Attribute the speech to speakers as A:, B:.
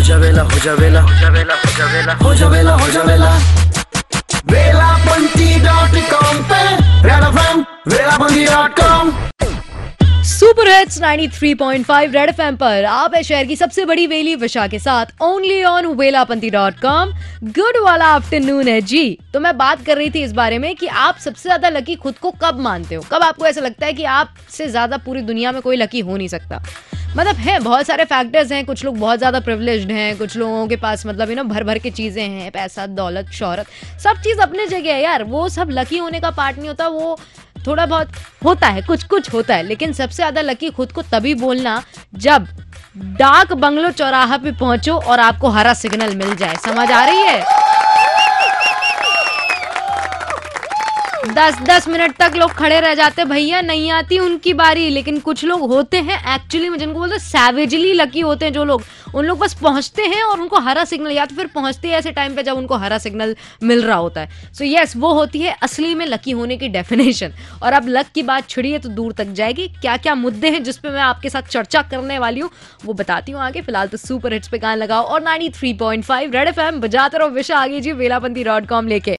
A: जावेला हो जावेला हो जावेला हो जावेला हो जावेला हो जावेला वेलापंती.com पे रेड एफएम वेलापंती.com।
B: सुपर हिट्स 93.5 रेड एफएम पर आप है शहर की सबसे बड़ी वेली विशा के साथ ओनली ऑन वेलापंती.com। गुड वाला आफ्टरनून है जी। तो मैं बात कर रही थी इस बारे में कि आप सबसे ज्यादा लकी खुद को कब मानते हो, कब आपको ऐसा लगता है कि आपसे ज्यादा पूरी दुनिया में कोई लकी हो नहीं सकता। मतलब है बहुत सारे फैक्टर्स हैं, कुछ लोग बहुत ज्यादा प्रिविलेज्ड हैं, कुछ लोगों के पास मतलब भर भर के चीजें हैं, पैसा दौलत शोहरत सब चीज अपने जगह है यार। वो सब लकी होने का पार्ट नहीं होता, वो थोड़ा बहुत होता है, कुछ कुछ होता है। लेकिन सबसे ज्यादा लकी खुद को तभी बोलना जब डाक बंगलो चौराहा पे पहुंचो और आपको हरा सिग्नल मिल जाए। समझ आ रही है? 10-10 मिनट तक लोग खड़े रह जाते, भैया नहीं आती उनकी बारी। लेकिन कुछ लोग होते हैं एक्चुअली में जिनको बोलते हैं सैवेजली लकी होते हैं जो लोग, उन लोग बस पहुंचते हैं और उनको हरा सिग्नल, या तो फिर पहुंचते हैं ऐसे टाइम पे जब उनको हरा सिग्नल मिल रहा होता है। सो यस, वो होती है असली में लकी होने की डेफिनेशन। और अब लक की बात छिड़ी है तो दूर तक जाएगी। क्या क्या मुद्दे हैं जिसपे मैं आपके साथ चर्चा करने वाली हूँ वो बताती हूँ आगे। फिलहाल तो सुपर हिट्स पे कान लगाओ और 93.5 रेड एफएम बजाते रहो। विशा आगे जी वेलापंती.com लेके।